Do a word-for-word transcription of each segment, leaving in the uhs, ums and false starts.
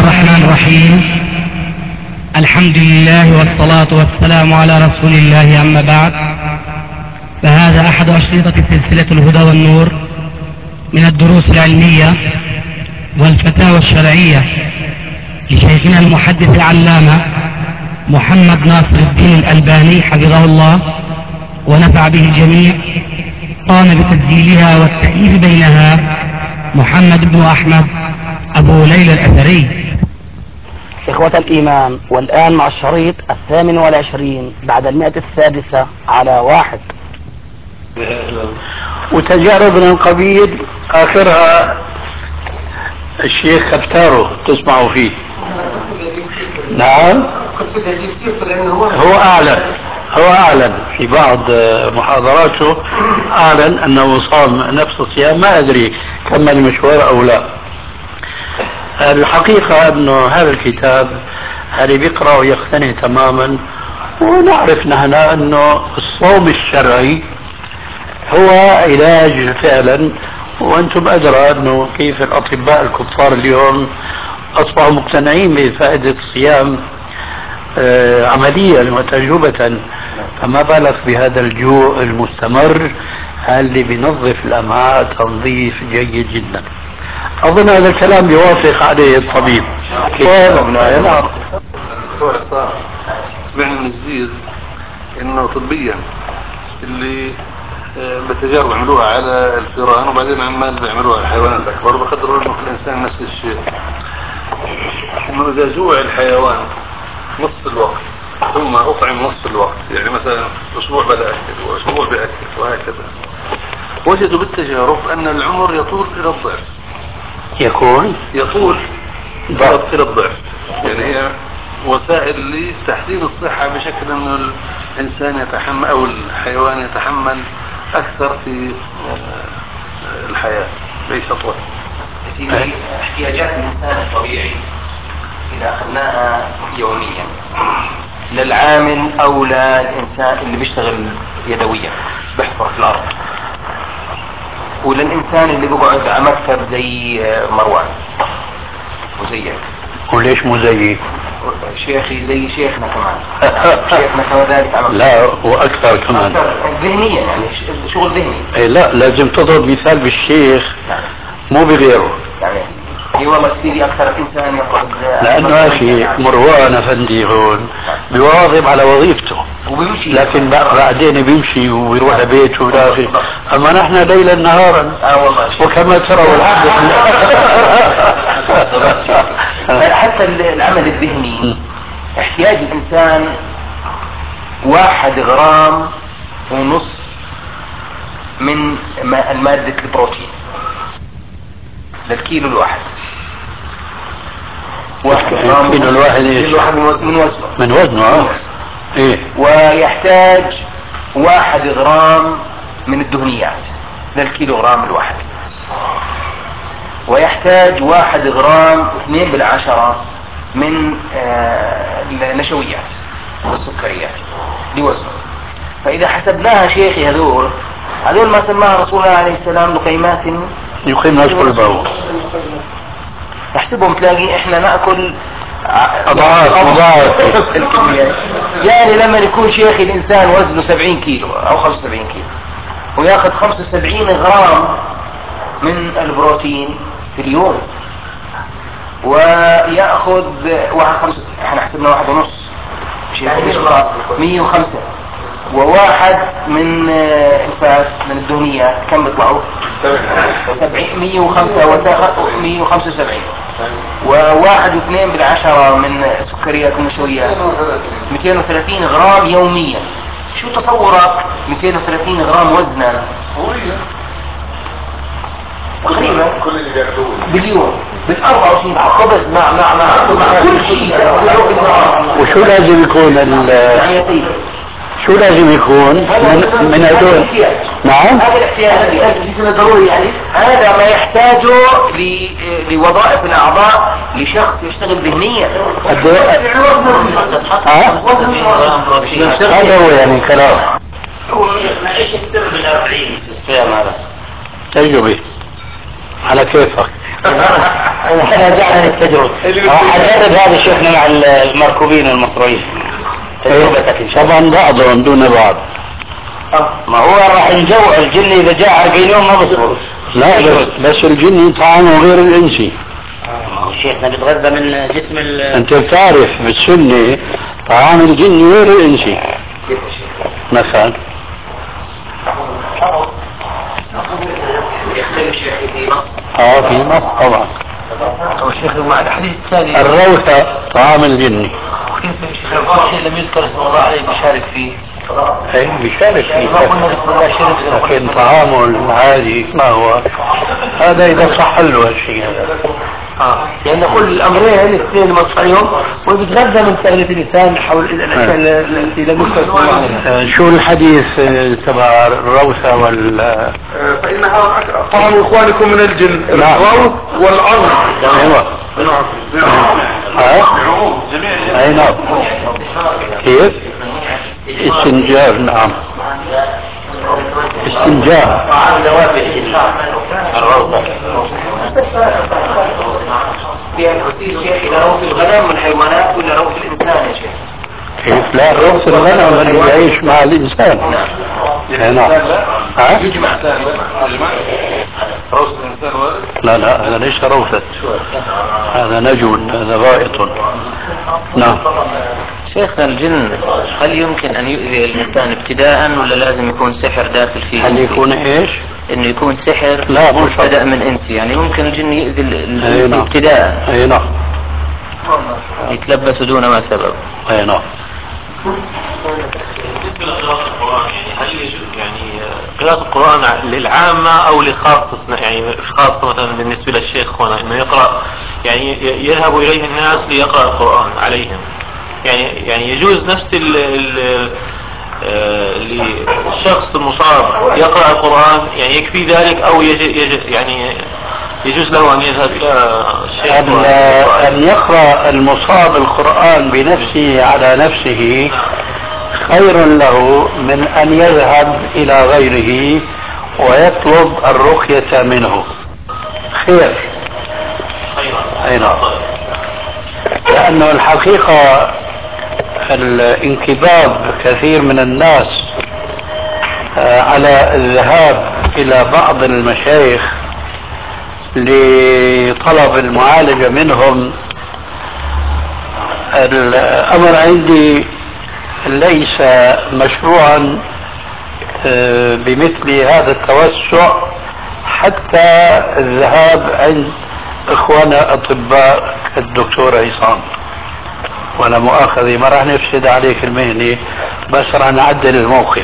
الرحمن الرحيم. الحمد لله والصلاة والسلام على رسول الله، أما بعد، فهذا أحد أشرطة سلسلة الهدى والنور من الدروس العلمية والفتاوى الشرعية لشيخنا المحدث العلامة محمد ناصر الدين الألباني حفظه الله ونفع به الجميع. قام بتسجيلها والتأليف بينها محمد بن أحمد أبو ليلى الأثري. إخوة الإيمان، والآن مع الشريط الثامن والعشرين بعد المئة السادسة على واحد. وتجارب من القبيل آخرها الشيخ كفتارو تسمعوا فيه. نعم، هو أعلن هو أعلن في بعض محاضراته، أعلن أنه صام نفس الصيام. ما أدري كمل المشوار أو لا. الحقيقة أنه هذا الكتاب اللي بيقرأ ويقتنع تماما، ونعرف نحن أنه الصوم الشرعي هو علاج فعلا. وأنتم أدرى أنه كيف الأطباء الكبار اليوم أصبحوا مقتنعين بفائدة الصيام آه عمليا وتجربة، فما بالك بهذا الجوع المستمر اللي بينظف الأمعاء تنظيف جيد جدا. أظن هذا الكلام بيوافق عليه الطبيب. سمعنا من الزيز انه طبيا اللي بالتجارب عملوها على الفئران وبعدين عمال بيعملوها على الحيوانات الاكبر، بقدروا انه في الانسان نفس الشيء، انه اذا جوع الحيوان نصف الوقت ثم اطعم نصف الوقت، يعني مثلا اسبوع بلا اكل واسبوع باكل وهكذا، وجدوا بالتجارب ان العمر يطول الى الضعف. يكون يطول الى الضعف، يعني هي وسائل لتحسين الصحة بشكل انه الانسان يتحمل او الحيوان يتحمل اكثر في الحياة ليس اطول. احتياجات الانسان الطبيعي اذا اخذناها يوميا للعامل او للانسان اللي بيشتغل يدويا بيحفر في الارض، وللانسان اللي بيقعد على مكتب زي مروان وزيك. وليش مو زيي؟ شيخي زي شيخنا كمان. شيخنا كذلك. لا، واكثر كمان. ذهنيا يعني شغل ذهني. اي لا، لازم تضرب مثال بالشيخ مو بغيره. يعني اي والله سيدي اكثر انسان ياخذ. لانه اخي مروان افندي هون بيواظب على وظيفته وبيمشي، لكن بعدين بيمشي ويروح لبيته ولا. اما نحن ليلا نهارا. اه والله. وكما ترى والحمد لله. حتى العمل الذهني احتياج الانسان واحد غرام ونصف من المادة البروتين للكيلو الواحد. واحد غرام الكيلو الواحد ايش؟ الواحد من وزنه. من وزنه اه. ايه. ويحتاج واحد غرام من الدهنيات للكيلو غرام الواحد، ويحتاج واحد غرام اثنين بالعشرة من آه النشويات والسكريات لوزنه. فإذا حسبناها شيخي هذول هذول ما سماها رسول الله عليه السلام لقيمات يقيم نصف البول. نحسبهم تلاقي احنا نأكل أضعاف أضعاف الكميات. يعني لما يكون شيخي الإنسان وزنه سبعين كيلو أو خمسة وسبعين كيلو ويأخذ خمسة وسبعين غرام من البروتين في اليوم، ويأخذ واحد خمسة، احنا حسبنا واحد ونص مية وخمسة، وواحد من الفات من الدهنيات كم بيطلعوا؟ مية وخمسة مية وخمسة وسبعين، وواحد واثنين بالعشرة من السكريات والنشويات مئتين وثلاثين غرام يوميا. شو تصورك مئتين وثلاثين غرام وزنا تقريبا باليوم بالأربعة وعشرين خبز مع مع مع مع كل شيء. وشو لازم يكون ال شو لازم يكون من من هذول؟ نعم، هذا الاحتياج الجسم ضروري، يعني هذا ما يحتاجه لوظائف الاعضاء لشخص يشتغل ذهنيا. هذا هو يعني كلام. ايش السر بالأربعين في الصيام هذا؟ تجربة على كيفك. احنا رجعنا للتجربة. حجرب هذا شيخنا مع المركوبين المصريين تجربتك ان شاء الله. طبعا بعضهم دون بعض. ما هو راح ينجوع الجن اذا جاء أربعين يوم ما بصبر. لا بس, بس الجن طعامه غير الانسي. ما هو شيخنا بيتغذى من جسم ال انت بتعرف بالسنة طعام الجن غير الانسي. مثلا يختلف شيخ في نص. اه في نص طبعا. هو شيخ مع الحديث الثاني الروثة طعام الجن. كيف يا شيخ لو شيء لم يذكر اسم الله عليه بيشارك فيه؟ اي بيشارك فيه ما قلنا بسم الله شرك. لكن طعامه العادي ما هو هذا اذا صح له هالشيء هذا. اه لان كل الامرين الاثنين مصحيهم وبيتغذى من سهلة اللسان حول الاشياء التي لم يذكر اسم الله عليها. شو الحديث تبع الروثة وال فإنها طعام إخوانكم من الجن الروث والعظم. ايوه اي نعم. كيف؟ استنجاب. نعم استنجاب. الروضة فيها كثير شيء إلى روث الغنم من الحيوانات ولا روث الإنسان يا شيخ؟ كيف؟ لا روث الغنم اللي يعيش مع الإنسان. نعم. ها؟ يجمع روث الإنسان ولا؟ لا لا هذا ليس روثة، هذا نجم، هذا غائط. نعم. شيخنا الجن هل يمكن أن يؤذي الإنسان ابتداء ولا لازم يكون سحر داخل فيه؟ هل يكون ايش؟ إنه يكون سحر لا مو شرط. بدأ من إنسي، يعني ممكن الجن يؤذي الإنسان أي نعم. ابتداء. اي نعم. يتلبس دون ما سبب. اي نعم. بالنسبة لقراءة القرآن يعني هل يعني قراءة القرآن للعامة أو لخاصة يعني خاصة مثلا بالنسبة للشيخ هنا إنه يقرأ يعني يذهب إليه الناس ليقرأ القرآن عليهم، يعني يعني يجوز نفس ال ال للشخص المصاب يقرأ القرآن يعني يكفي ذلك أو يج يج يعني يجوز له أن يذهب إلى الشيخ أن يقرأ المصاب القرآن بنفسه على نفسه خير له من أن يذهب إلى غيره ويطلب الرقية منه. خير. أي نعم. لأنه الحقيقة الانكباب كثير من الناس على الذهاب إلى بعض المشايخ لطلب المعالجة منهم، الأمر عندي ليس مشروعا بمثل هذا التوسع حتى الذهاب عند إخوانا أطباء الدكتور عصام. ولا مؤاخذة ما راح نفسد عليك المهنة، بس راح نعدل الموقف.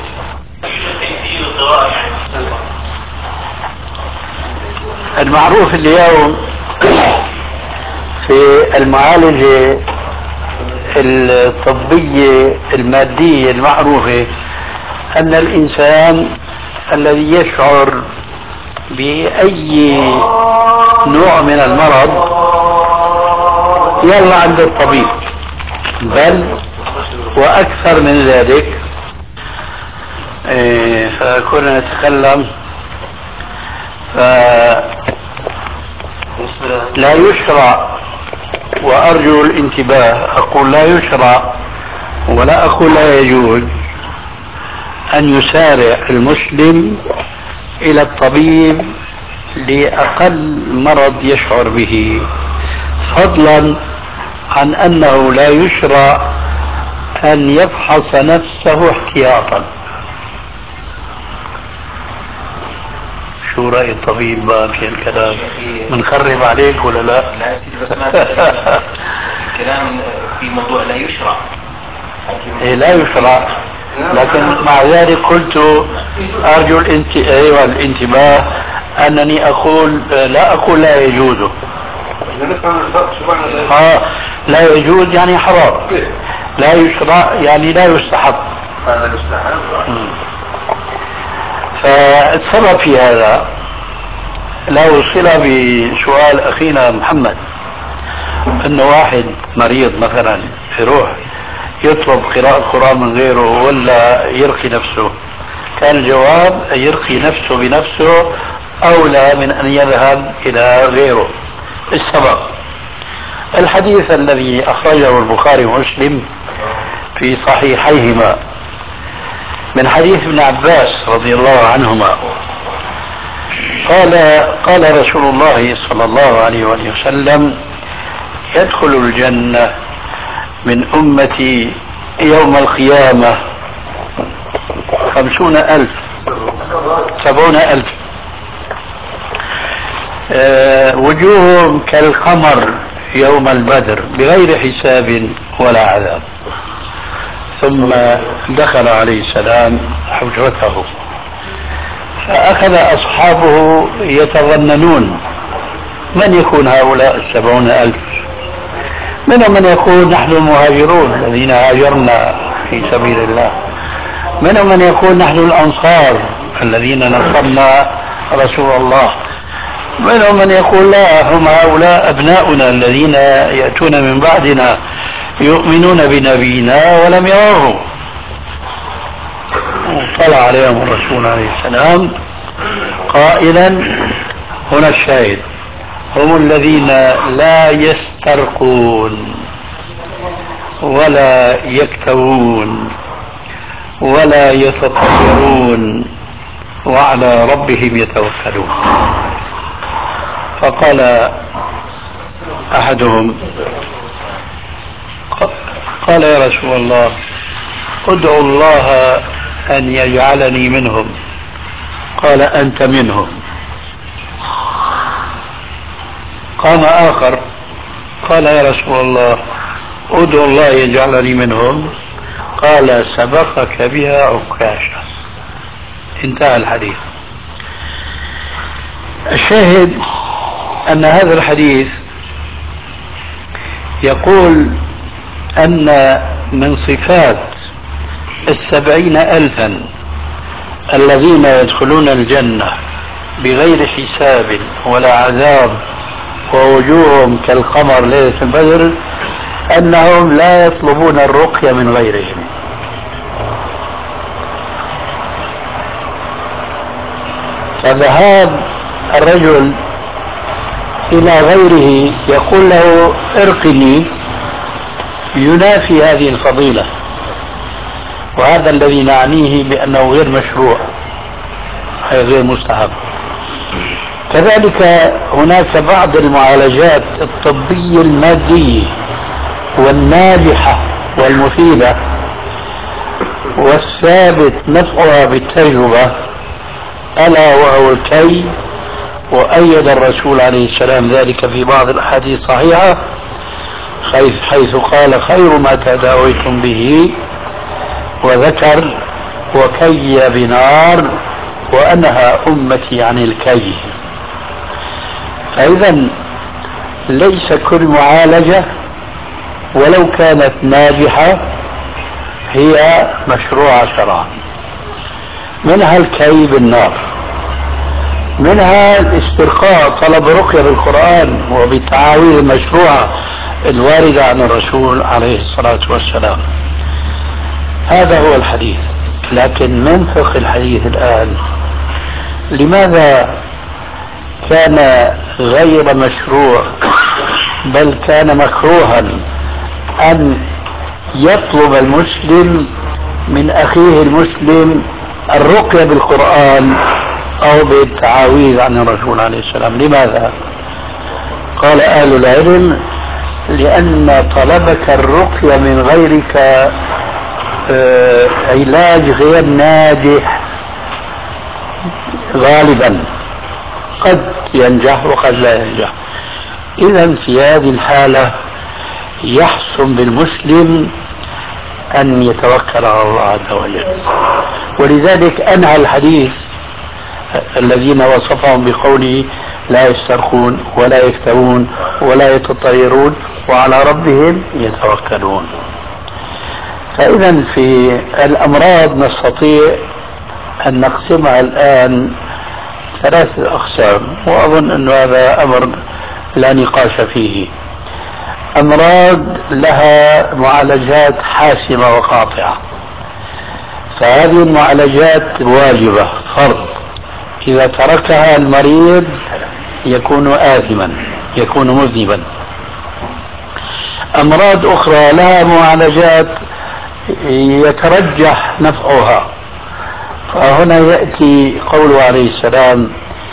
المعروف اليوم في المعالجة الطبية المادية المعروفة أن الإنسان الذي يشعر بأي نوع من المرض يلا عند الطبيب، بل وأكثر من ذلك. إيه فكنا نتكلم فلا يشرع، وأرجو الانتباه، أقول لا يشرع ولا أقول لا يجوز أن يسارع المسلم إلى الطبيب لأقل مرض يشعر به، فضلا عن أنه لا يشرع أن يفحص نفسه احتياطا. شو رأي الطبيب بقى في الكلام؟ منخرب عليك ولا لا؟ لا يا سيدي بس ما الكلام في موضوع لا يشرع. إيه لا يشرع، لكن مع ذلك قلت أرجو الانت... أيوة الانتباه أنني أقول لا أقول لا يجوز. آه لا يجوز يعني حرام، لا يشرع يعني لا يستحب. هذا يستحب. فالسبب في هذا له صلة بسؤال أخينا محمد، أنه واحد مريض مثلا يروح يطلب قراءة القرآن من غيره ولا يرقي نفسه، كان الجواب يرقي نفسه بنفسه أولى من أن يذهب إلى غيره، السبب. الحديث الذي أخرجه البخاري ومسلم في صحيحيهما من حديث ابن عباس رضي الله عنهما قال قال رسول الله صلى الله عليه وسلم: يدخل الجنة من أمتي يوم القيامة خمسون ألف سبعون ألف أه وجوههم كالقمر يوم البدر بغير حساب ولا عذاب. ثم دخل عليه السلام حجرته فأخذ أصحابه يتظننون من يكون هؤلاء السبعون ألف. منهم من يقول نحن المهاجرون الذين هاجرنا في سبيل الله، منهم من يقول نحن الأنصار الذين نصرنا رسول الله، منهم من يقول لا هم هؤلاء أبناؤنا الذين يأتون من بعدنا يؤمنون بنبينا ولم يروا. طلع عليهم الرسول عليه السلام قائلا: هنا الشاهد، هم الذين لا يسترقون ولا يكتوون ولا يتطيرون وعلى ربهم يتوكلون. فقال أحدهم قال: يا رسول الله ادعو الله أن يجعلني منهم. قال: أنت منهم. قام آخر قال: يا رسول الله ادعو الله يجعلني منهم. قال: سبقك بها عكاشة. انتهى الحديث. الشاهد أن هذا الحديث يقول أن من صفات السبعين ألفا الذين يدخلون الجنة بغير حساب ولا عذاب ووجوههم كالقمر ليلة البدر أنهم لا يطلبون الرقية من غيرهم. فذهاب الرجل إلى غيره يقول له ارقني ينافي هذه الفضيلة، وهذا الذي نعنيه بأنه غير مشروع، أي غير مستحب. كذلك هناك بعض المعالجات الطبية المادية والناجحة والمفيدة والثابت نفعها بالتجربة، ألا وهو الكي، وأيد الرسول عليه السلام ذلك في بعض الأحاديث الصحيحة حيث قال: خير ما تداويتم به، وذكر وكي بنار وأنهى أمتي عن الكي. فإذا ليس كل معالجة ولو كانت ناجحة هي مشروعة شرعا. منها الكي بالنار، منها الاسترقاء، طلب رقية بالقرآن وبالتعاويذ المشروعة الواردة عن الرسول عليه الصلاة والسلام. هذا هو الحديث. لكن من فقه الحديث الآن لماذا كان غير مشروع بل كان مكروها أن يطلب المسلم من أخيه المسلم الرقية بالقرآن أو بالتعاويذ عن الرسول عليه السلام؟ لماذا؟ قال أهل العلم: لأن طلبك الرقية من غيرك آه علاج غير ناجح غالبا، قد ينجح وقد لا ينجح. إذا في هذه الحالة يحسن بالمسلم أن يتوكل على الله عز وجل. ولذلك أنهى الحديث الذين وصفهم بقوله: لا يسترخون ولا يكتوون ولا يتطيرون وعلى ربهم يتوكلون. فإذا في الأمراض نستطيع أن نقسمها الآن ثلاثة أقسام، وأظن أن هذا أمر لا نقاش فيه. أمراض لها معالجات حاسمة وقاطعة، فهذه المعالجات واجبة فرض، إذا تركها المريض يكون آثما، يكون مذنبا. أمراض أخرى لها معالجات يترجح نفعها، فهنا يأتي قوله عليه السلام: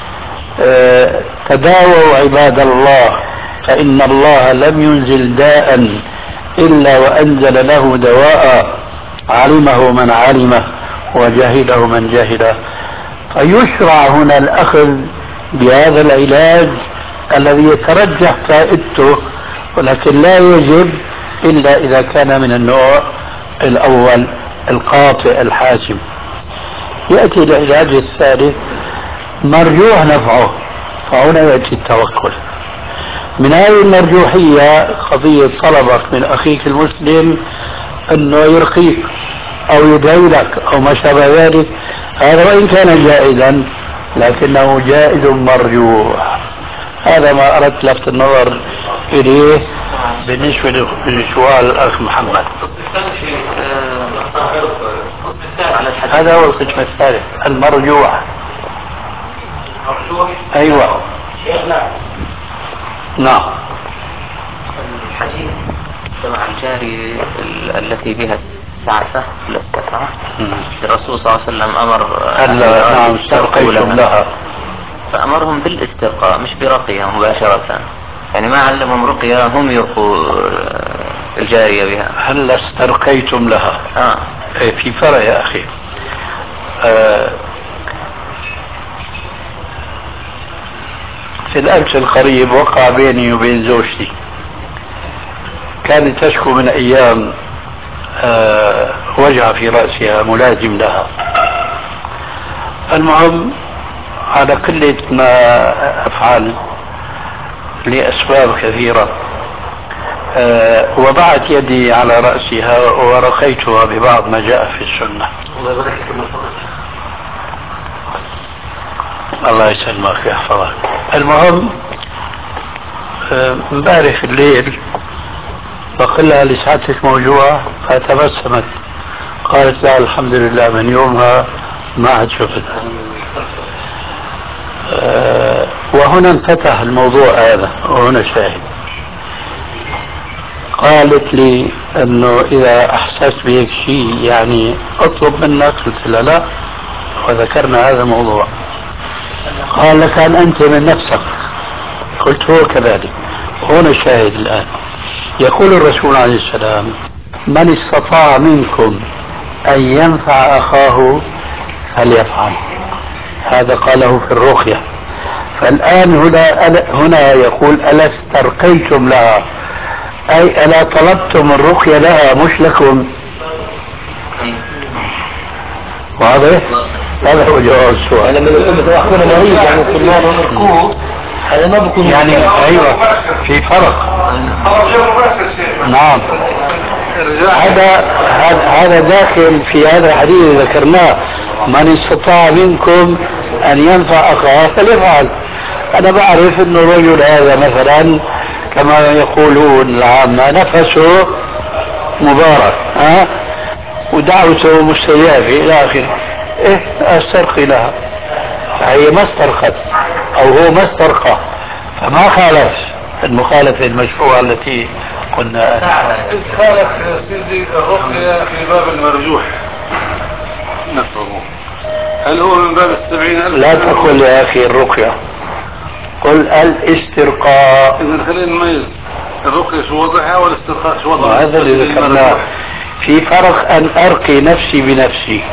تداووا عباد الله فإن الله لم ينزل داء إلا وأنزل له دواء علمه من علمه وجهله من جهله. فيشرع هنا الأخذ بهذا العلاج الذي يترجح فائدته، ولكن لا يجب إلا إذا كان من النوع الأول القاطع الحاسم. يأتي العلاج الثالث مرجوح نفعه، فهنا يأتي التوكل. من هذه المرجوحية قضية طلبك من أخيك المسلم أنه يرقيك أو يدعي لك أو ما شابه ذلك، هذا وإن كان جائزا لكنه جائز مرجوح. هذا ما أردت لفت النظر إليه بالنسبة لسؤال الأخ محمد. هذا هو القسم الثالث المرجوح. أيوة نعم. الحديث مع الجاري التي بها السعفة الاستقراء، الرسول صلى الله عليه وسلم أمر نعم استرقيتم لها، فأمرهم بالاسترقاء مش برقية مباشرة، يعني ما علمهم رقية هم يرقوا الجارية بها. هل استرقيتم لها؟ آه. في فرق يا أخي. آه في الأمس القريب وقع بيني وبين زوجتي، كانت تشكو من أيام آه وجع في رأسها ملازم لها. المهم على كل ما أفعل لأسباب كثيرة أه وضعت يدي على رأسها ورقيتها ببعض ما جاء في السنة. الله يسلمك ويحفظك. المهم امبارح أه الليل بقول لها لسعادتك موجوعة، فتبسمت قالت لا الحمد لله من يومها ما عاد شفتها. أه وهنا انفتح الموضوع هذا، وهنا شاهد. قالت لي انه اذا احسست بهيك شيء يعني اطلب منك، قلت لها لا، وذكرنا هذا الموضوع. قال لك ان انت من نفسك، قلت هو كذلك. هنا الشاهد الان. يقول الرسول عليه السلام: من استطاع منكم ان ينفع اخاه فليفعل. هذا قاله في الرقية. فالآن هنا هنا يقول: ألا استرقيتم لها، أي ألا طلبتم الرقية لها مش لكم؟ واضح؟ هذا هو جواب السؤال. لما يكون مثلا أخونا مريض يعني في المال ومركوب، هذا ما بيكون يعني أيوة في فرق. نعم. هذا هذا داخل في هذا الحديث ذكرناه: من استطاع منكم أن ينفع أخاه فليفعل. أنا بعرف أن الرجل هذا مثلا كما يقولون العامة نفسه مبارك، ها، ودعوته مستجابة إلى آخره. إيه أسترقي لها، فهي ما استرقت أو هو ما استرقى، فما خالف المخالفة المشروعة التي قلنا. خالف سيدي الرقية في باب المرجوح نفسه، هل هو من باب السبعين ألف؟ لا تقل يا أخي الرقية، قل الاسترقاء. إذا خلينا نميز الرقية شو وضعها والاسترقاء شو وضعها. هذا اللي ذكرناه. في فرق أن أرقي نفسي بنفسي،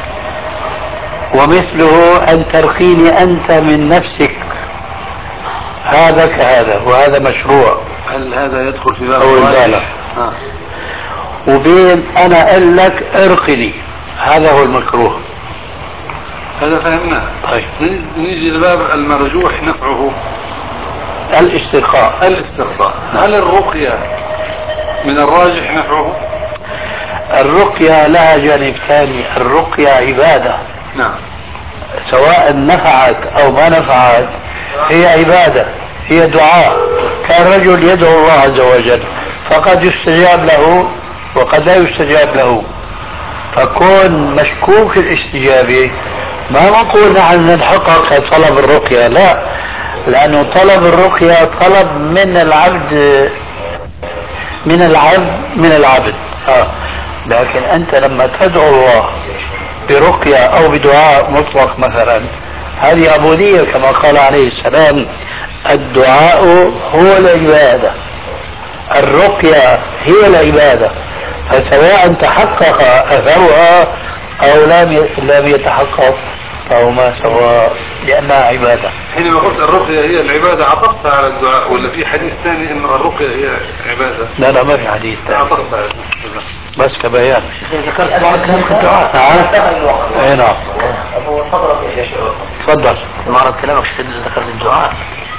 ومثله أن ترقيني أنت من نفسك، هذا كهذا، وهذا مشروع. هل هذا يدخل في باب الراجح؟ آه. وبين أنا أقول لك ارقني، هذا هو المكروه. هذا فهمناه. طيب نيجي لباب المرجوح نفعه الاسترقاء. الاسترقاء. هل الرقية من الراجح نفعه؟ الرقية لها جانب ثاني، الرقية عبادة. نعم. سواء نفعت أو ما نفعت هي عبادة، هي دعاء. كان رجل يدعو الله عز وجل فقد يستجاب له وقد لا يستجاب له، فكون مشكوك الاستجابة ما نقول نحن نتحقق طلب الرقية، لا، لأنه طلب الرقية طلب من العبد من العبد من العبد آه. لكن أنت لما تدعو الله برقية أو بدعاء مطلق مثلا هذه عبودية كما قال عليه السلام الدعاء هو العبادة الرقية هي العبادة فسواء تحقق أثرها أو لم لم يتحقق فهو ما سواء لأنها عبادة. حينما قلت الرقية هي العبادة عطفتها على الدعاء ولا في حديث ثاني إن الرقية هي عبادة؟ لا لا ما في حديث ثاني عطفتها بس كبيان. ذكرت بعض كلام في الدعاء. نعم. اي نعم. أبو تفضل يا شيخ. تفضل. معرض كلامك ذكرت الدعاء.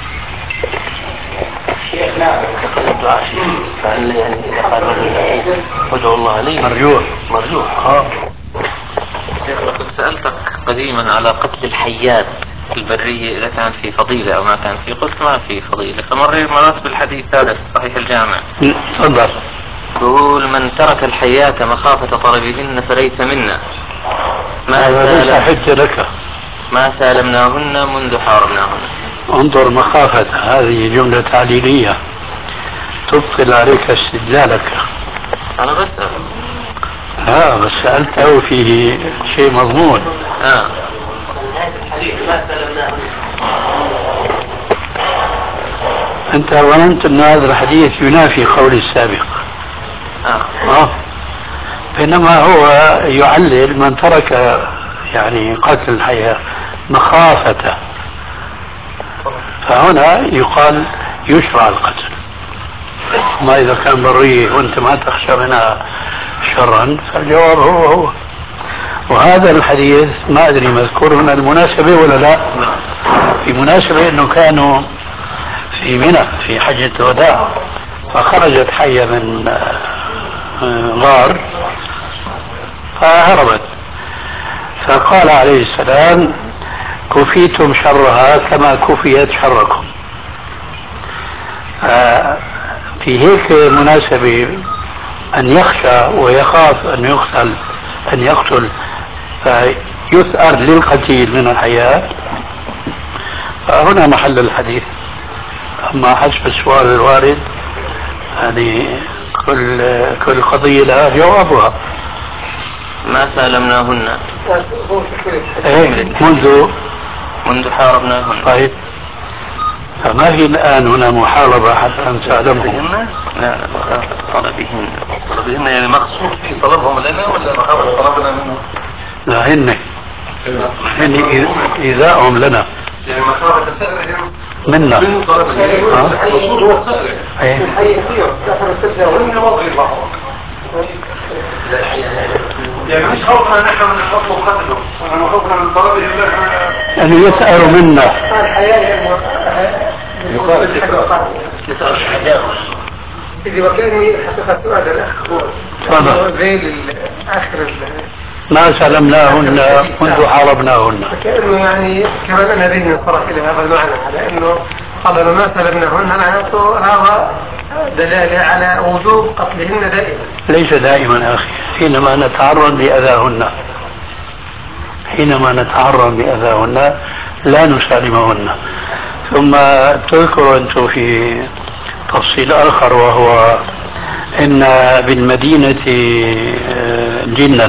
شيخ نعم ذكرت الدعاء شيخ. فهل يعني إذا قال رجل ادعو الله لي مرجوح مرجوح. اه. شيخ كنت سألتك قديما على قتل الحيات في البرية إذا كان في فضيلة أو ما كان في، قلت ما في فضيلة، فمريت مرات بالحديث هذا في صحيح الجامع. تفضل. يقول من ترك الحيات مخافة طلبهن فليس منا. ما ليس حجة لك. ما سالمناهن منذ حاربناهن. انظر مخافة هذه جملة تعليلية تبطل عليك استدلالك. أنا بسأل. لا بس سألته فيه شيء مضمون. آه. أنت ظننت أن هذا الحديث ينافي قول السابق. آه. آه. بينما هو يعلل من ترك يعني قتل الحياة مخافة، فهنا يقال يشرع القتل. ما إذا كان بريه وأنت ما تخشى منها شرا فالجواب هو هو. وهذا الحديث ما أدري مذكور هنا المناسبة ولا لا. في مناسبة أنه كانوا في منى في حجة الوداع فخرجت حية من غار فهربت، فقال عليه السلام كفيتم شرها كما كفيت شركم. في هيك مناسبة أن يخشى ويخاف أن يقتل أن يقتل فيثأر للقتيل من الحياة، فهنا محل الحديث. أما حسب السؤال الوارد يعني كل كل قضية لها جوابها. ما سالمناهن. إيه منذ منذ حاربناهن. طيب فما في الآن هنا محاربة حتى نسالمهم. لا مخافة طلبهن. طلبهن يعني مقصود في طلبهم لنا ولا مخافة طلبنا منهم؟ لا هن هن إيذاءهم لنا يعني مخافة سألهم منا. من طلبهم. المقصود هو السأل. أيه. يعني مش خوفنا نحن من نطلب قتلهم، ونحن خوفنا من طلبهم يعني يسأل منا. إذا وكاني حقيقة سؤال الأخ هو زي آخر ما سلمناهن منذ حاربناهن. كأنه يعني كمان أنا ذهني صرف إلى هذا المعنى على أنه قال ما سلمناهن معناته هذا دلالة على وجوب قتلهن دائما. ليس دائما أخي، حينما نتعرض لأذاهن حينما نتعرض لأذاهن لا نسالمهن. ثم تذكر أنتم في تفصيل آخر وهو إن بالمدينة جنا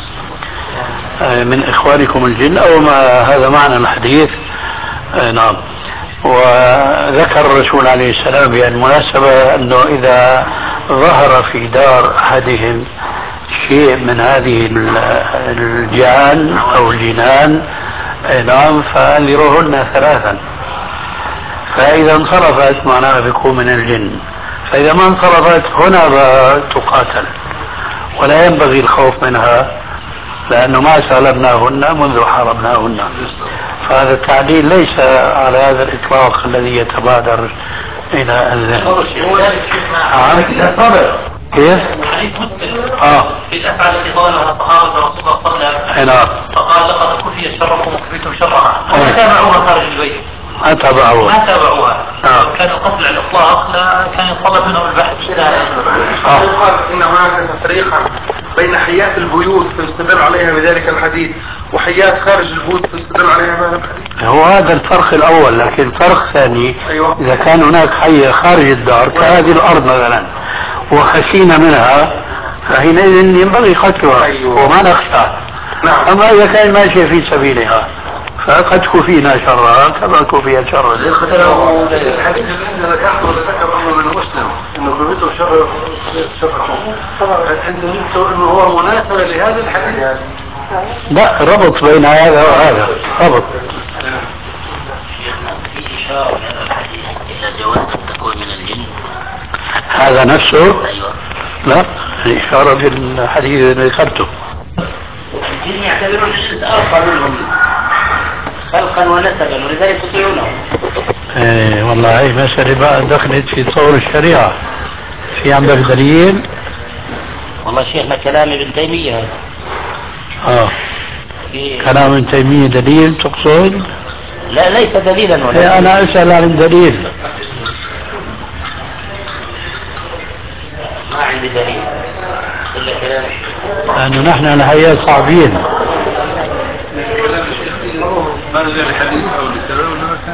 من إخوانكم الجن أو ما هذا معنى الحديث. نعم. وذكر الرسول عليه السلام بالمناسبة أنه إذا ظهر في دار أحدهم شيء من هذه الجان أو الجنان نعم فأنذروهن ثلاثا، فإذا انصرفت معناها بيكون من الجن، فإذا ما انصرفت هنا تقاتل ولا ينبغي الخوف منها لأنه ما سالمناهن منذ حاربناهن. فهذا التعديل ليس على هذا الإطلاق الذي يتبادر إلى الذهن. كيف؟ اه في الأفعال التي قالها الصحابة رسول الله صلى الله عليه وسلم فقال لقد كفي شركم وكفيتم شرها وما تابعوها خارج البيت. ما تابعوها ما تابعوها. آه. كان القتل على الإطلاق لا كان يطلب منهم البحث. آه. يقال إن هناك تفريقا بين حيات البيوت فيستدل عليها بذلك الحديث وحيات خارج البيوت تستدل عليها ما نبحث. هو هذا الفرق الأول، لكن فرق ثاني أيوة. إذا كان هناك حية خارج الدار كهذه الأرض مثلا وخشينا منها فحينئذ ينبغي قتلها. أيوة. وما نخشى. نعم. أما إذا كان ماشي في سبيلها فقد كفينا شرها كما كفي شر الحديث الذي ذكرته ذكر أنه من مسلم أنه كفيته شر شركم. أنتم قلتوا أنه هو مناسب لهذا الحديث. لا ربط بين هذا وهذا ربط. في إشارة من هذا الحديث إلى جواز أن تكون من الجن. هذا نفسه؟ أيوة. لا إشارة في الحديث اللي ذكرته. الجن يعتبرون الجنس أفضل منهم خلقا ونسبا ولذلك يطيعونه. ايه والله هي مسألة بقى دخلت في طور الشريعة. في عندك دليل؟ والله شيخنا كلام ابن تيمية. اه كلام ابن تيمية دليل تقصد؟ لا ليس دليلا ولا. إيه أنا أسأل عن دليل. ما عندي دليل إلا كلام. لأنه نحن الحقيقة صعبين. ما نزل الحديث أو الكلام ولا كان؟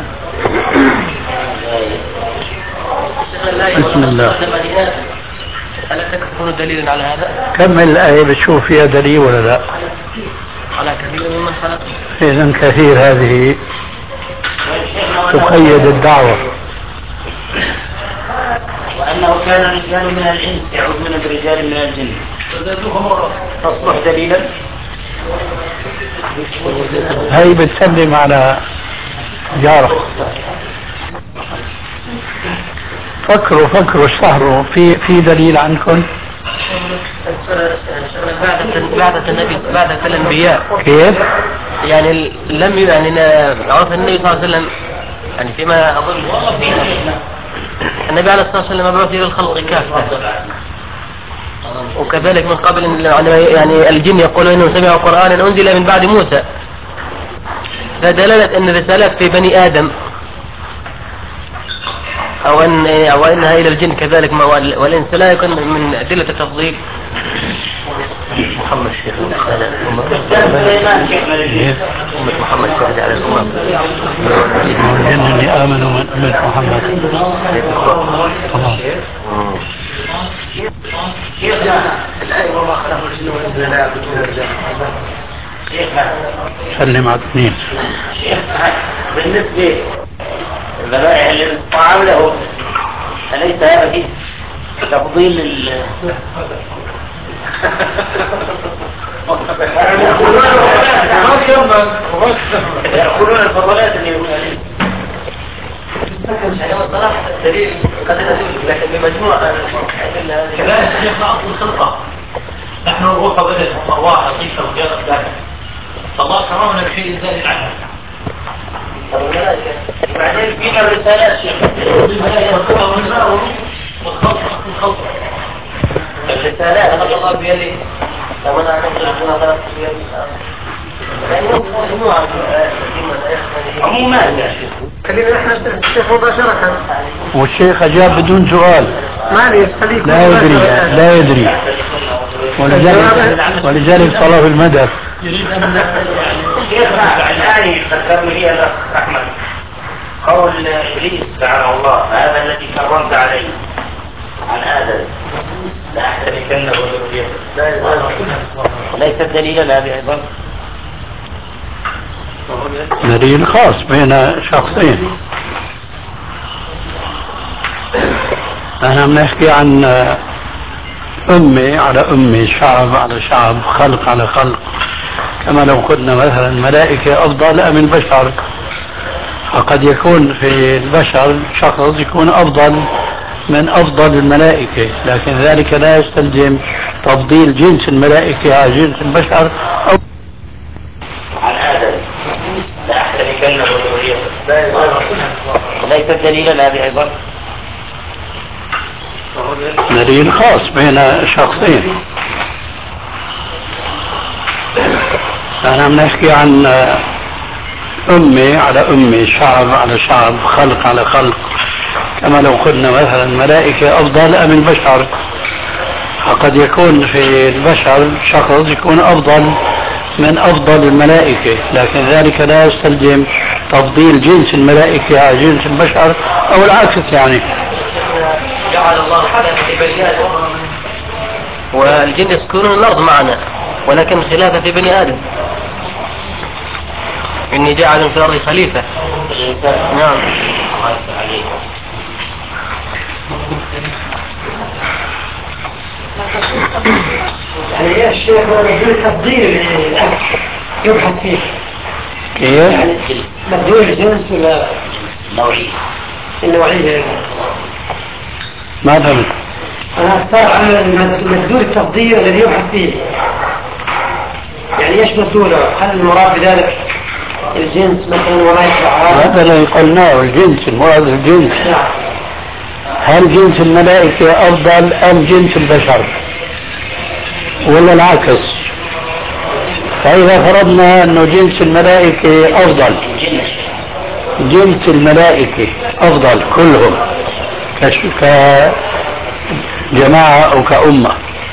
بسم الله. ألا تكون دليلا على هذا؟ كمل الآية بتشوف فيها دليل ولا لا؟ على كثير ممن خلق. إذن كثير هذه تقيد الدعوة. وأنه كان رجال من الإنس يعوذون برجال من الجن تصبح دليلا. هي بتسلم على جارة. فكروا فكروا اشتهروا في في دليل عنكم؟ بعد النبي بعد الأنبياء كيف؟ يعني لم يعني عرف النبي صلى الله عليه وسلم يعني فيما أظن النبي عليه الصلاة والسلام مبعوث إلى الخلق كافة. وكذلك من قبل يعني الجن يقولون إنهم سمعوا قرآنا أنزل من بعد موسى. فدلالة أن الرسالات في بني آدم أو أن أو أنها إلى الجن كذلك والإنس لا يكون من أدلة التفضيل. محمد الشيخ أمة محمد شهد على الأمم الجن اللي آمنوا من أمة محمد. الآية وما خلق الجن والإنس لا يعبدون الرجال. سلم على اثنين. بالنسبة للذبائح اللي الطعام له أليس هذا فيه تفضيل لل يأكلون الفضلات اللي يقول عليه. دليل قد يدل لكن بمجموعة كذلك شيخنا أصل الخلقة نحن الروح بدل أرواح لطيفة وجاءت ذلك فالله كرمنا بشيء زائد عنها. بعدين فينا الرسالات شيخ الرسالات خلق الله بيده ومنع نفسه ثلاث عموما خلينا احنا الشيخ مباشرة. والشيخ أجاب بدون سؤال. معليش خليك لا يدري لا يدري ولذلك ولذلك طلب المدد. يريد أن يسمع الآية ذكرني فيها الأخ أحمد قول إبليس لعنه الله هذا الذي كرمت عليه عن آدم لا أحتركنه وذريته. ليس دليلا هذه أيضا دليل خاص بين شخصين. أنا بنحكي عن أمة على أمة، شعب على شعب، خلق على خلق. كما لو قلنا مثلا ملائكة أفضل أم البشر، فقد يكون في البشر شخص يكون أفضل من أفضل الملائكة، لكن ذلك لا يستلزم تفضيل جنس الملائكة على جنس البشر. أو عن آدم لا أحتركنه وذريته. ليس دليلا هذه أيضا دليل خاص بين شخصين. أنا بنحكي عن أمة على أمة، شعب على شعب، خلق على خلق. كما لو قلنا مثلا ملائكة أفضل أم البشر، فقد يكون في البشر شخص يكون أفضل من أفضل الملائكة، لكن ذلك لا يستلزم تفضيل جنس الملائكة على جنس البشر أو العكس. يعني جعل الله خلافة في بني آدم، والجن يسكنون الأرض معنا، ولكن خلافة في بني آدم. إني جاعل في الأرض خليفة. نعم. يعني يا الشيخ مدلول التفضيل يبحث فيه كيف؟ مدلول الجنس ولا نوعية النوعية؟ ما فهمت. أنا أكثر على مدلول التفضيل الذي يبحث فيه، يعني ايش مدلوله؟ هل المراد بذلك الجنس مثلا وما يتبع هذا اللي قلناه، الجنس، المراد الجنس. هل جنس الملائكة أفضل أم جنس البشر ولا العكس؟ فإذا فرضنا أنه جنس الملائكة أفضل، جنس الملائكة أفضل كلهم كجماعة أو كأمة،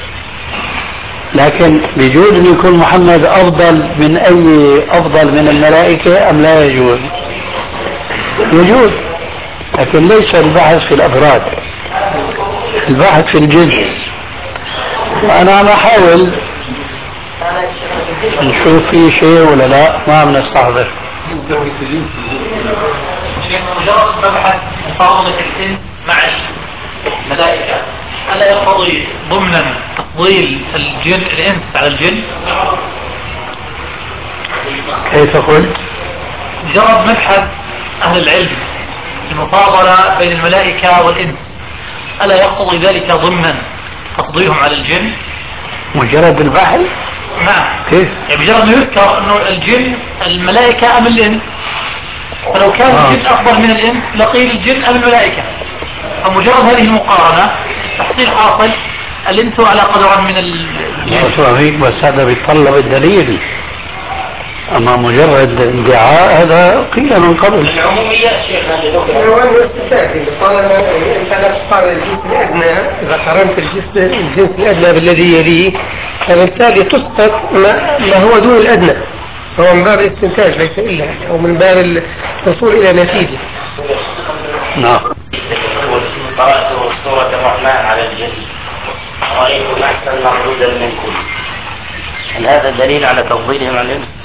لكن بيجوز أن يكون محمد أفضل من أي أفضل من الملائكة أم لا يجوز؟ يجوز، لكن ليس البحث في الأفراد، البحث في الجنس. أنا عم أحاول نشوف في شيء ولا لا، ما عم نستحضر. شيخ مجرد مبحث مفاضلة الجنس مع الملائكة ألا يقتضي ضمنا تفضيل الجن الإنس على الجن؟ كيف قلت؟ مجرد مبحث أهل العلم المفاضلة بين الملائكة والإنس ألا يقتضي ذلك ضمنا تفضيلهم على الجن؟ مجرد البحث؟ نعم. كيف؟ يعني مجرد ما يذكر أنه الجن الملائكة أم الإنس، فلو كان آه. الجن أفضل من الإنس لقيل الجن أم الملائكة، فمجرد هذه المقارنة تحصيل حاصل الإنس على قدر من الجن. فيك، بس هذا بيتطلب الدليل، أما مجرد ادعاء هذا قيل من قبل. العمومية شيخنا هو أنه استثناء، طالما أنت لا تقارن الجنس الأدنى، إذا قارنت الجنس الجنس الأدنى بالذي يليه فبالتالي تسقط ما, ما هو دون الأدنى، هو من باب الاستنتاج ليس إلا، أو من باب الوصول إلى نتيجة. نعم. قرأت سورة الرحمن على الجن رأيتم أحسن مردودا منكم، هل هذا دليل على تفضيلهم على الإنس؟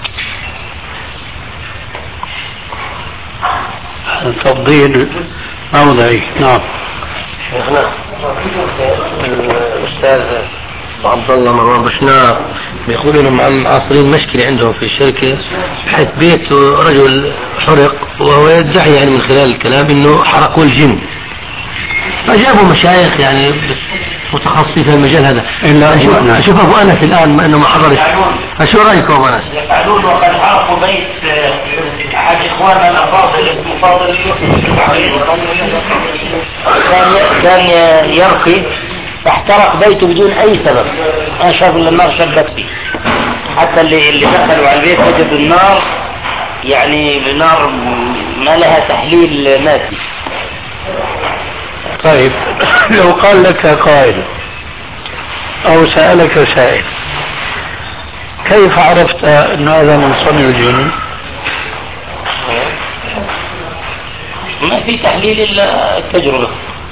التفضيل موضعي. نعم. شيخنا الأستاذ عبد الله مروان بشناق بيقول لهم عن عاصرين مشكلة عندهم في الشركة، بحيث بيت رجل حرق وهو يدعي يعني من خلال الكلام انه حرقوا الجن، فجابوا مشايخ يعني متخصصين في المجال هذا. إلا أشوف, أشوف أبو أنس الآن انه ما حضرش، فشو رأيكم أبو أنس؟ يفعلون وقد حرقوا بيت أحد إخواننا الأفاضل اسمه فاضل كان كان يرقي فاحترق بيته بدون أي سبب، ما شاف إلا النار شبت فيه، حتى اللي اللي دخلوا على البيت وجدوا النار يعني بنار ما لها تحليل مادي. طيب لو قال لك قائل أو سألك سائل كيف عرفت أن هذا من صنع الجن؟ ما في تحليل إلا التجربة.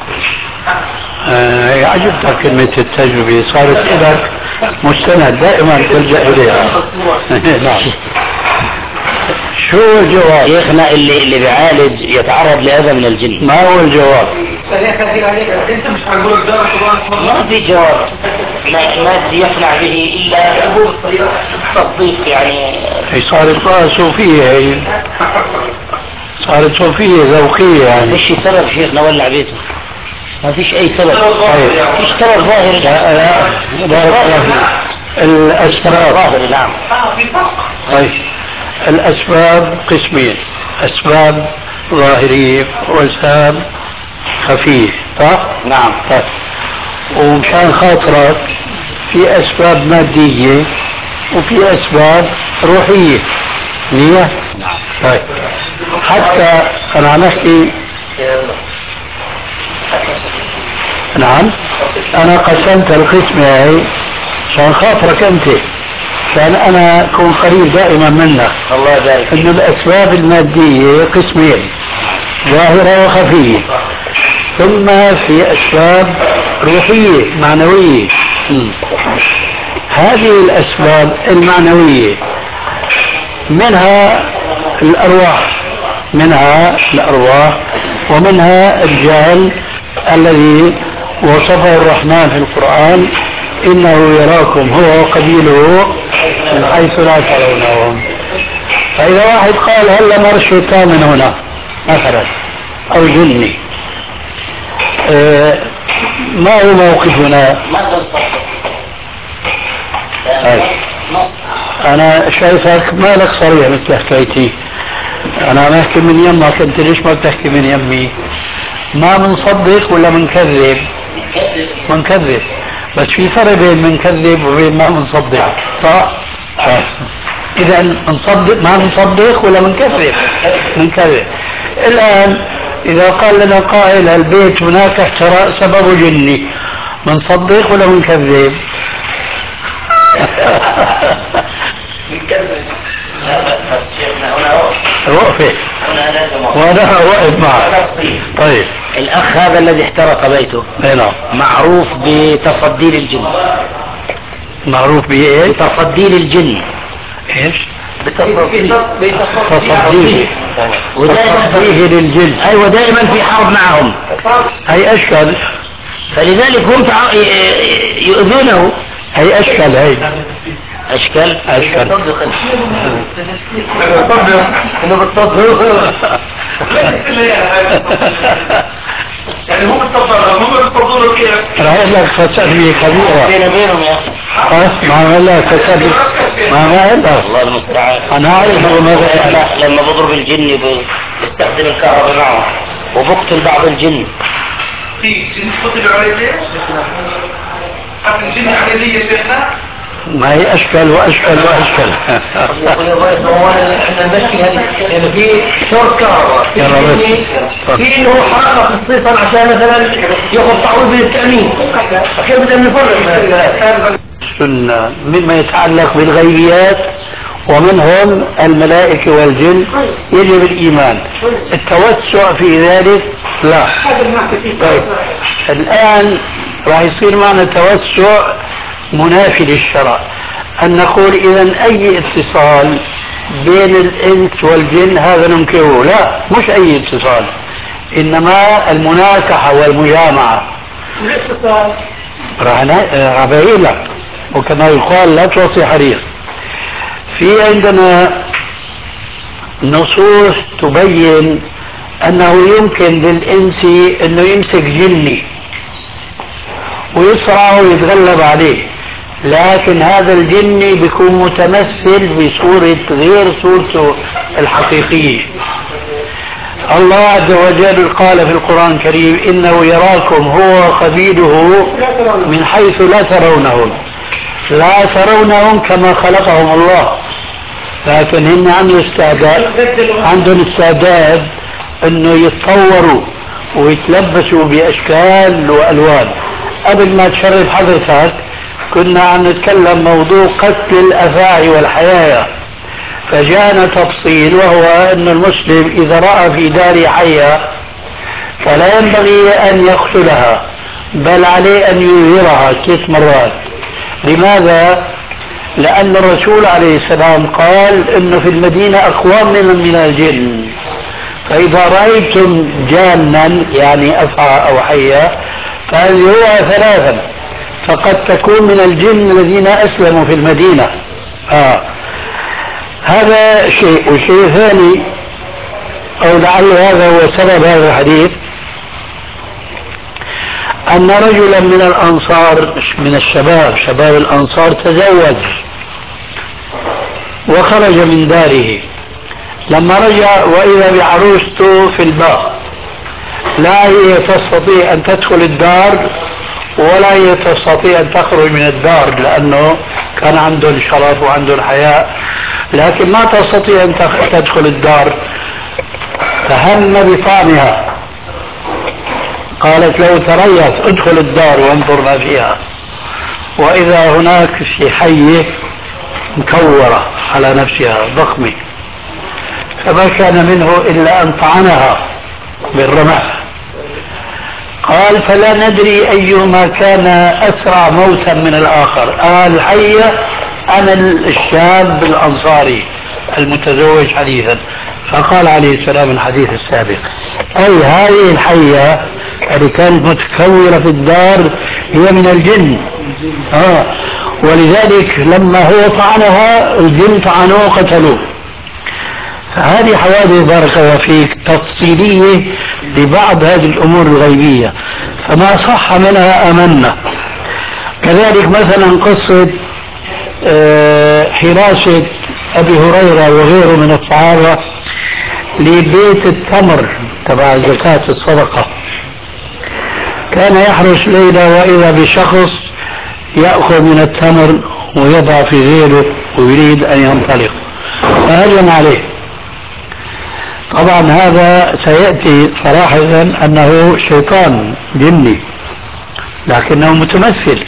آه عجبتك كلمة التجربة، صارت لك مستند دائما تلجأ إليها. نعم. شو الجواب؟ شيخنا اللي اللي بيعالج يتعرض لأذى من الجن. ما هو الجواب؟ انت مش هنقول ما في جواب ما, ما يقنع به إلا تصديق يعني. هي صارت بقى صوفية، هي صارت صوفية ذوقية يعني. ما فيش سبب شيخنا ولع بيته، ما فيش أي سبب. طيب. فيش سبب ظاهري. لا لا بارك الله فيك. الأسباب ظاهري. نعم. طيب الأسباب قسمين، أسباب ظاهرية وأسباب خفية، صح؟ نعم. طيب. ومشان خاطرك في أسباب مادية وفي أسباب روحية نية. نعم. طيب حتى أنا عم أحكي. نعم. أنا قسمت القسمة هاي عشان خاطرك أنت، عشان أنا أكون قريب دائما منك. الله يبارك فيك. إنه الأسباب المادية قسمين، ظاهرة وخفية، ثم في أسباب روحية معنوية. م. هذه الأسباب المعنوية منها الأرواح، منها الأرواح ومنها الجهل الذي وصفه الرحمن في القرآن إنه يراكم هو وقبيله من حيث لا ترونهم. فإذا واحد قال هل مر شيطان من هنا مثلا أو جني، اه ما هو موقفنا؟ أنا شايفك ما لك صريح مثل حكايتي، أنا بحكي من يمك، أنت ليش ما بتحكي من يمي؟ ما منصدق ولا منكذب؟ منكذب، بس في فرق بين منكذب وبين ما منصدق، صح؟ إذا نصدق ما نصدق ولا منكذب؟ منكذب. الآن إذا قال لنا قائل البيت هناك احتراق سببه جني، منصدق ولا منكذب؟ منكذب. لا بس شيخنا هنا وقفه وانا واقف معك. طيب الاخ هذا الذي احترق بيته هنا معروف بتصدي للجن. معروف بايه؟ بتصدي للجن. ايش؟ بتصديه تصديه للجن. ايوه دائما في حرب معهم. هي اشكال، فلذلك هم يؤذونه. هي اشكال، هي اشكال اشكال انه بالتصديق يعني ممكن تفضل ممكن تفضلوا كيف راح اقول لك فلسفه كبيره بين بينهم يا اخي. ما اقول لك فلسفه، ما ما اقول الله المستعان. انا عارف ماذا لما بضرب الجن بستخدم الكهرباء معه وبقتل بعض الجن. في جن قتلوا عليه ليش؟ قتل الجن عليه شيخنا؟ ما هي اشكال واشكال واشكال. يعني في شورت كهرباء، في انه حركه في الصيف عشان مثلا ياخذ تعويض للتامين، كيف بدنا نفرق؟ السنه مما يتعلق بالغيبيات ومنهم الملائكه والجن يجب الايمان، التوسع في ذلك لا. طيب الان راح يصير معنا توسع منافي للشرع، أن نقول إذا أي اتصال بين الإنس والجن هذا ننكره، لا مش أي اتصال، إنما المناكحة والمجامعة. الاتصال راح أبين لك، وكما يقال لا توصي حرير. في عندنا نصوص تبين أنه يمكن للإنس أنه يمسك جني ويسرع ويتغلب عليه، لكن هذا الجني بيكون متمثل بصورة غير صورته الحقيقية. الله عز وجل قال في القرآن الكريم إنه يراكم هو وقبيله من حيث لا ترونهم، لا ترونهم كما خلقهم الله، لكن هم عندهم استعداد عندهم استعداد انه يتطوروا ويتلبسوا باشكال والوان. قبل ما تشرف حضرتك كنا عم نتكلم موضوع قتل الافاعي والحيايا، فجاءنا تفصيل وهو ان المسلم اذا راى في دار حيه فلا ينبغي ان يقتلها، بل عليه ان يظهرها ثلاث مرات. لماذا؟ لان الرسول عليه السلام قال انه في المدينه اقوام من الجن، فاذا رايتم جانا يعني افعى او حيه فانزلوها ثلاثا، فقد تكون من الجن الذين اسلموا في المدينه. آه. هذا شيء. وشيء ثاني، او لعل هذا هو سبب هذا الحديث، ان رجلا من الانصار من الشباب شباب الانصار تزوج وخرج من داره، لما رجع واذا بعروسته في الباب، لا هي تستطيع ان تدخل الدار ولا هي تستطيع ان تخرج من الدار لانه كان عندهم شرف وعندهم حياء، لكن ما تستطيع ان تدخل الدار، فهم بطعمها، قالت لو تريث ادخل الدار وانظر ما فيها، واذا هناك في حيه مكورة على نفسها ضخمة، فما كان منه إلا أن طعنها بالرمح. قال فلا ندري أيهما كان أسرع موتا من الآخر، آه الحية أم الشاب الأنصاري المتزوج حديثا. فقال عليه السلام الحديث السابق أي هذه الحية اللي كانت متكورة في الدار هي من الجن، آه ولذلك لما هو طعنها الجن طعنوه قتلوه. فهذه حوادث بارك الله فيك تفصيلية لبعض هذه الأمور الغيبية، فما صح منها أمنا. كذلك مثلا قصة حراسة أبي هريرة وغيره من الصحابة لبيت التمر تبع زكاة الصدقة، كان يحرس ليلة وإذا بشخص يأخذ من التمر ويضع في غيره ويريد أن ينطلق فهجم عليه. طبعا هذا سيأتي صراحة أنه شيطان جني لكنه متمثل.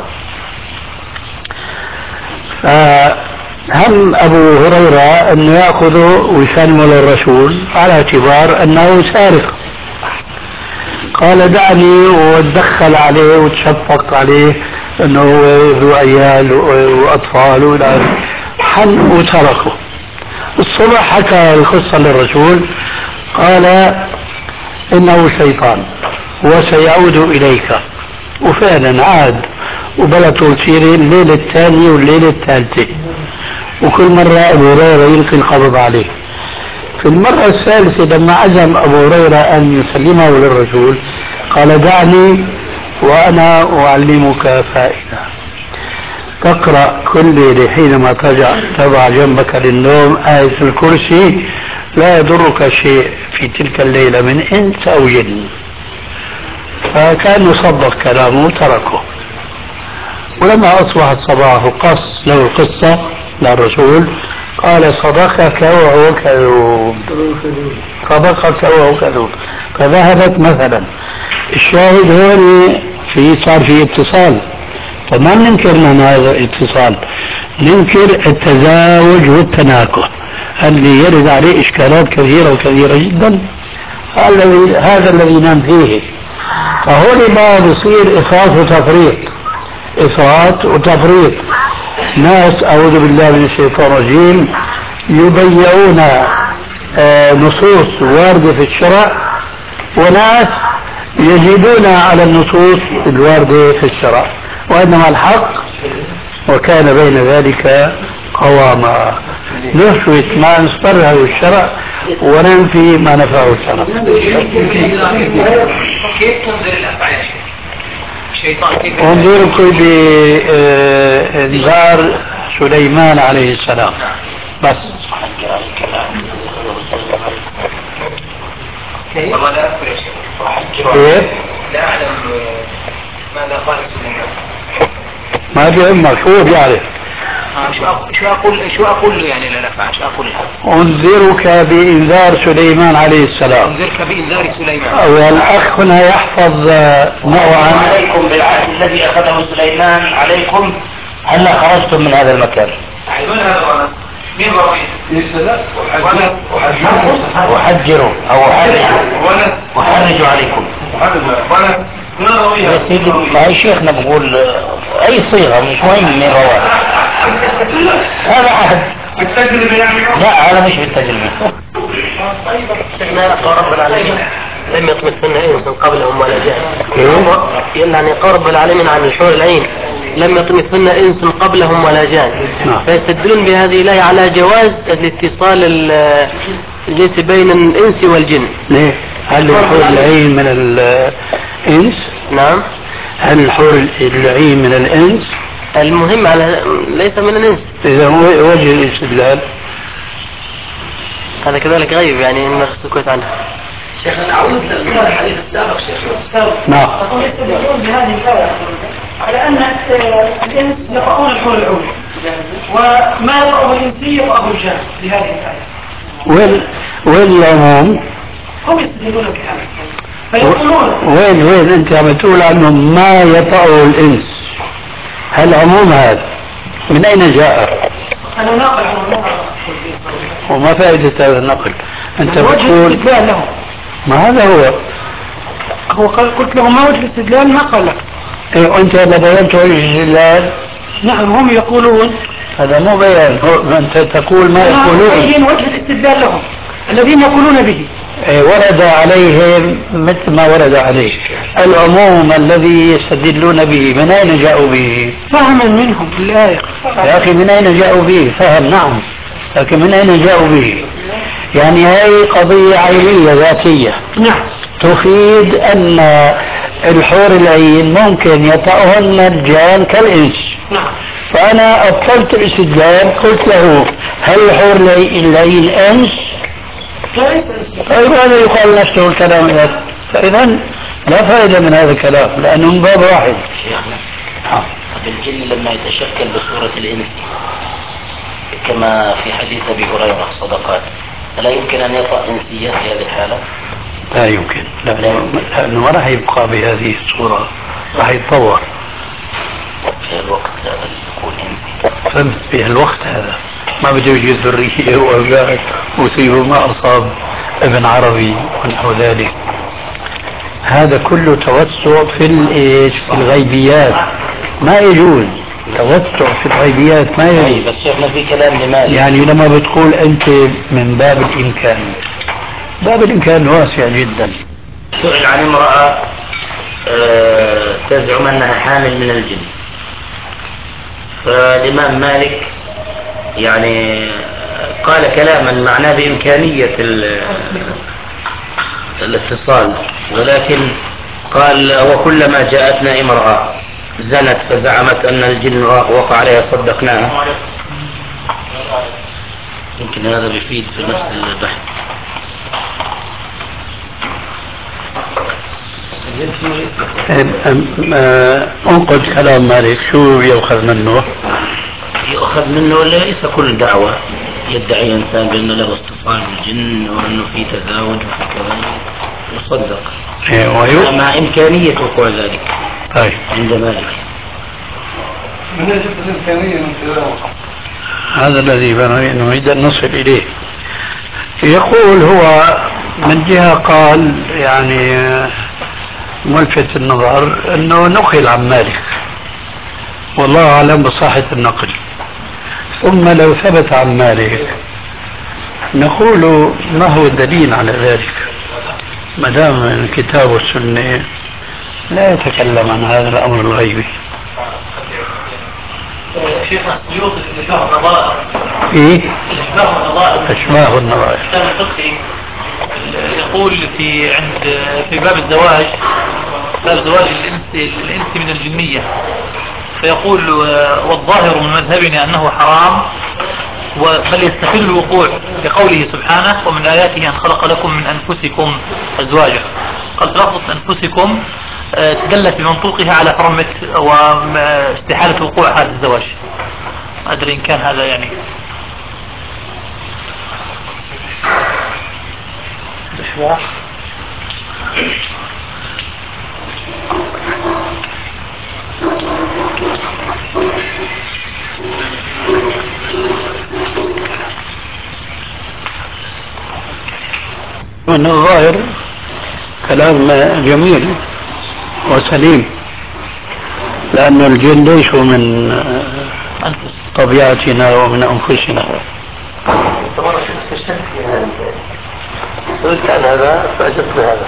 فهم أبو هريرة أن يأخذه ويسلمه للرسول على اعتبار أنه سارق. قال دعني واتدخل عليه وتشفق عليه أنه ذو عيال وأطفال ولا حن وتركه. الصبح حكى القصة للرسول قال إنه شيطان وسيعود إليك، وفعلا عاد وبلطوا السيرة الليلة الثانية والليلة الثالثة، وكل مرة أبو هريرة يلقي القبض عليه. في المرة الثالثة لما عزم أبو هريرة أن يسلمه للرسول قال دعني وأنا أعلمك فائدة، تقرأ كل ليلة حينما تضع تضع جنبك للنوم آية الكرسي لا يضرك شيء في تلك الليلة من إنس أو جن. فكان يصدق كلامه وتركه. ولما أصبح الصباح وقص له القصة للرسول قال صدقك وهو كذوب، صدقك وهو كذوب. فذهبت مثلا. الشاهد هون في صار في اتصال، فما ننكر من هذا الاتصال، ننكر التزاوج والتناكح اللي يرد عليه إشكالات كثيرة وكثيرة جدا. هذا الذي ننفيه. فهون ما بصير إفراط وتفريط، إفراط وتفريط. ناس أعوذ بالله من الشيطان الرجيم يبيعون آه نصوص واردة في الشرع، وناس يزيدون على النصوص الواردة في الشرع، وإنما الحق وكان بين ذلك قواما. نثبت ما نستره الشرع وننفي ما نفعه الشرع. كيف تنظر الأفعال الشيطان؟ كيف انظركم بإنذار سليمان عليه السلام بس. والله لا أذكر يا شيخ. كيف؟ لا أعلم ماذا قال سليمان. ما بيهمك شو بيعرف. شو شو أقول شو أقول له يعني لا نفع شو أقول له؟ انذرك بإنذار سليمان عليه السلام. انذرك بإنذار سليمان. والأخ هنا يحفظ نوعا. عليكم بالعهد الذي أخذه سليمان عليكم هلا خرجتم من هذا المكان. من هذا الولد؟ مين ضربين؟ وحجروا أو وحرجوا عليكم. يا سيدي ما هي شيخنا بقول أي صيغة مش مهم من رواه. هذا عهد بالتجربة يعني؟ لا هذا مش بالتجربة. شيخنا يقول رب العالمين لم يطمثن إنس قبلهم ولا جان. يعني قال رب العالمين عن الحور العين لم يطمثن إنس قبلهم ولا جان، فيستدلون بهذه الآية على جواز الاتصال ليس بين الإنس والجن. ليه؟ هل الحور العين من الإنس؟ نعم. هل الحور العين من الإنس؟ المهم على ليس من الإنس. إذا هو وجه الاستدلال هذا كذلك غيب يعني من السكوت عنه. شيخ أنا أعود للحديث السابق شيخ. نعم. يستدلون بهذه الآية على أن الإنس يقرؤون الحور العين وما يقرأه الإنسي يقرأه الجان في هذه الآية. وين وين العموم؟ هم يستدلون بهذا فيقولون وين وين أنت عم تقول عنه ما يطأه الإنس؟ هل عموم هذا من أين جاء؟ أنا ناقل عنه. وما فائدة هذا النقل؟ أنت وجه بتقول الاستدلال له. ما هذا هو. هو قال قلت له ما وجه الاستدلال؟ ما قال لك. إيه وأنت إذا بينت وجه الاستدلال. نعم هم يقولون. هذا مو بيان، أنت تقول ما يقولون. بين وجه الاستدلال لهم الذين يقولون به. إيه ورد عليهم مثل ما ورد عليه العموم الذي يستدلون به، من أين جاءوا به؟ فهما منهم في الآية. يا أخي من أين جاءوا به؟ فهم نعم، لكن من أين جاءوا به؟ يعني هذه قضية عينية ذاتية. نعم. تفيد أن الحور العين ممكن يطأهن الجان كالإنس. نعم. فأنا أبطلت الاستدلال، قلت له هل الحور العين أنس؟ ليس. طيب هذا يقال نفسه الكلام إذا، فإذا لا فائدة من هذا الكلام لأنه من باب واحد. شيخنا الجن لما يتشكل بصورة الإنس كما في حديث أبي هريرة صدقات، فلا يمكن أن يطأ إنسية في هذه الحالة؟ لا يمكن، لأنه ما راح يبقى بهذه الصورة، راح يتطور في الوقت هذا يكون إنسي. فهمت؟ في الوقت هذا ما بده يوجد ذرية وأولاد ويصيبوا ما أصاب ابن عربي ونحو ذلك. هذا كله توسع في الايش؟ في الغيبيات، ما يجوز. توسع في الغيبيات ما يجوز. بس شيخنا في كلام لماذا؟ يعني لما بتقول أنت من باب الإمكان، باب الإمكان واسع جدا. سئل عن امرأة أه تزعم أنها حامل من الجن، فالإمام مالك يعني قال كلاما معناه بإمكانية الاتصال، ولكن قال وكلما جاءتنا امرأة زنت فزعمت أن الجن وقع عليها صدقناها. يمكن هذا بيفيد في نفس البحث. انقد كلام مالك، شو يؤخذ منه؟ يؤخذ منه ليس كل دعوة يدعي إنسان بأنه له اتصال بالجن وأنه في تزاوج وفي كذا يصدق مع إمكانية وقوع ذلك. طيب عند مالك من جبت الإمكانية من خلاله هذا الذي نريد أن نصل إليه. يقول هو من جهة قال يعني ملفت النظر أنه نقل عن مالك، والله أعلم بصحة النقل، ثم لو ثبت عن مالك نقول ما هو الدليل على ذلك؟ ما دام الكتاب والسنة لا يتكلم عن هذا الأمر الغيبي. شيخنا السيوطي في الإشباه والنظائر. إيه؟ الإشباه والنظائر. إشباه والنظائر. الكتاب الفقهي يقول في عند في باب الزواج، باب زواج الإنس الإنس من الجنية، فيقول والظاهر من مذهبنا أنه حرام، بل يستحل الوقوع لقوله سبحانه ومن آياته أن خلق لكم من أنفسكم أزواجا. قال لفظة أنفسكم دلت بمنطوقها على حرمة واستحالة وقوع هذا الزواج. ما أدري إن كان هذا يعني من الظاهر كلام جميل وسليم، لأن الجن ليسوا من طبيعتنا ومن أنفسنا. قلت عن هذا فأجبت بهذا.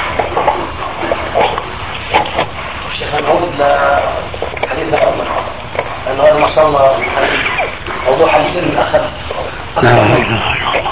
الشيخ نعود لحديث عمر أنه هذا ما شاء الله موضوع الجن أخذ. نعم.